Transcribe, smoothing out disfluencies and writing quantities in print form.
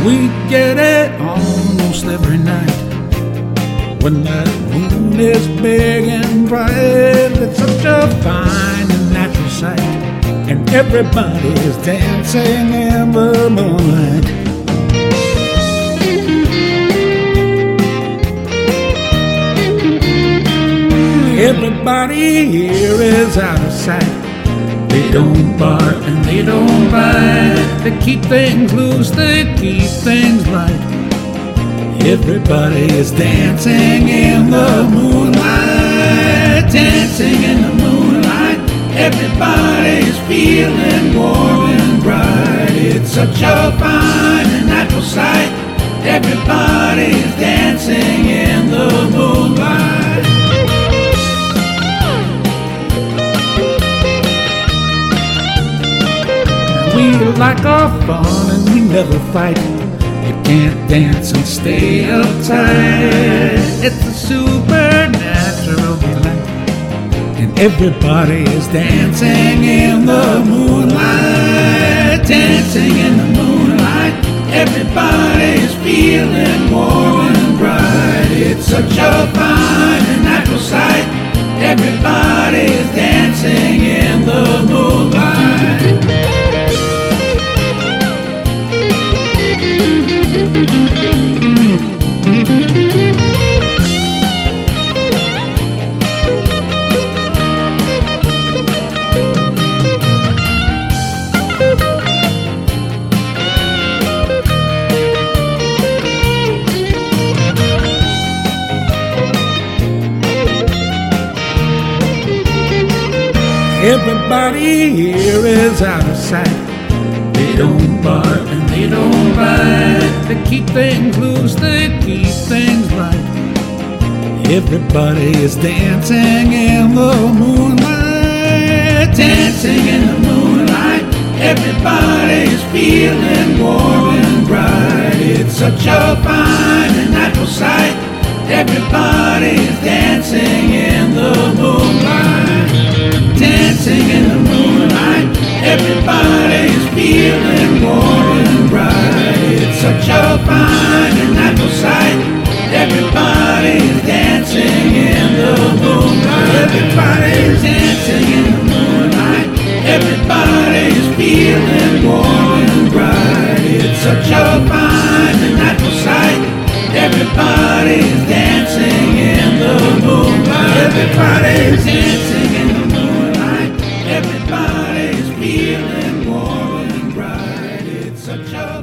We get it almost every night when that moon is big and bright. It's such a fine and natural sight, and everybody is dancing in the moonlight. Everybody here is out of sight. They don't bark and they don't bite. They keep things loose, they keep things light. Everybody is dancing in the moonlight, dancing in the moonlight. Everybody is feeling warm and bright. It's such a fine and natural sight. Everybody is dancing in the moonlight. We like our fun and we never fight. You can't dance and stay uptight. It's a supernatural delight, and everybody is dancing in the moonlight, dancing in the moonlight. Everybody is feeling warm and bright. It's such a fine and natural sight. Everybody is dancing in the moonlight. Everybody here is out of sight. They don't bark and they don't bite. They keep things loose, they keep things light. Everybody is dancing in the moonlight, dancing in the moonlight. Everybody is feeling warm and bright. It's such a fine and natural sight. Everybody is dancing in the moonlight, dancing in the moonlight. Everybody is feeling warm and bright. It's such a fine and natural sight. Everybody is dancing in the moonlight. Everybody is dancing in the moonlight. Everybody is feeling warm and bright. It's such a fine and natural sight. Everybody is dancing in the moonlight. Everybody is dancing in the moonlight. Everybody is feeling warm and bright. It's such a